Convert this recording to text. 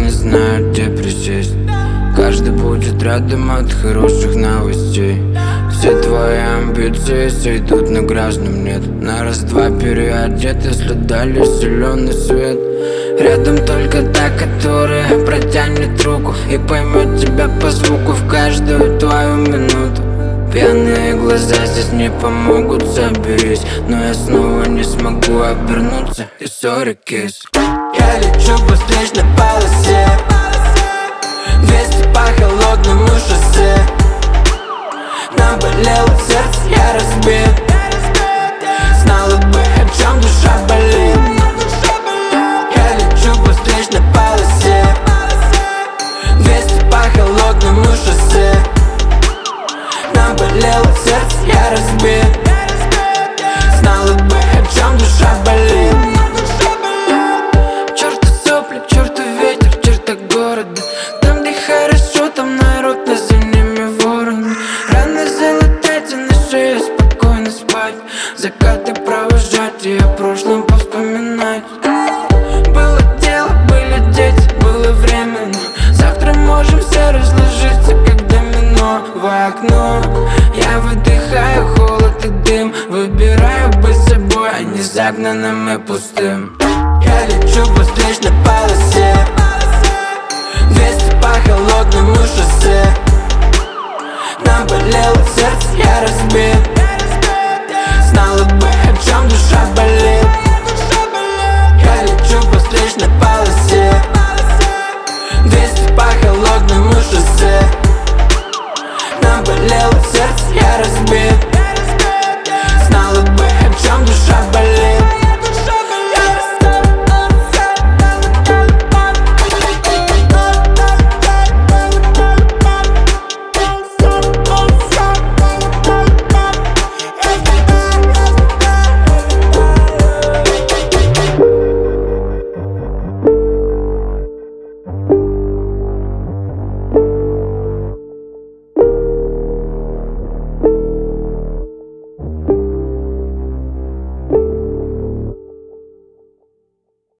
не знают, где присесть. Каждый будет рядом от хороших новостей. Все твои амбиции сойдут, но граждан нет. На раз-два переодет, если дали зеленый свет. Рядом только та, которая протянет руку и поймет тебя по звуку в каждую твою минуту. Пьяные глаза здесь не помогут, соберись, но я снова не смогу обернуться. И sorry, kiss. Я лечу по встречной полосе, 200 по холодному шоссе. Наболело сердце, я разбит. Знала бы, о чем душа болит. Я лечу по встречной полосе, 200 по холодному шоссе. Наболело сердце, я разбит. Знала бы, о чем душа болит. Чёрту сопли, чёрту ветер, черта города. Там, где хорошо, там народ, но за ними вороны. Рано залетать и на шее спокойно спать. Закаты провожать и о прошлом повспоминать. Было дело, были дети, было время, но завтра можем все разложиться, как домино в окно. Я выдыхаю холод и дым, выбираю быть собой, а не загнанным и пустым. Я лечу по встречной полосе, 200 по холодному шоссе. Наболело сердце,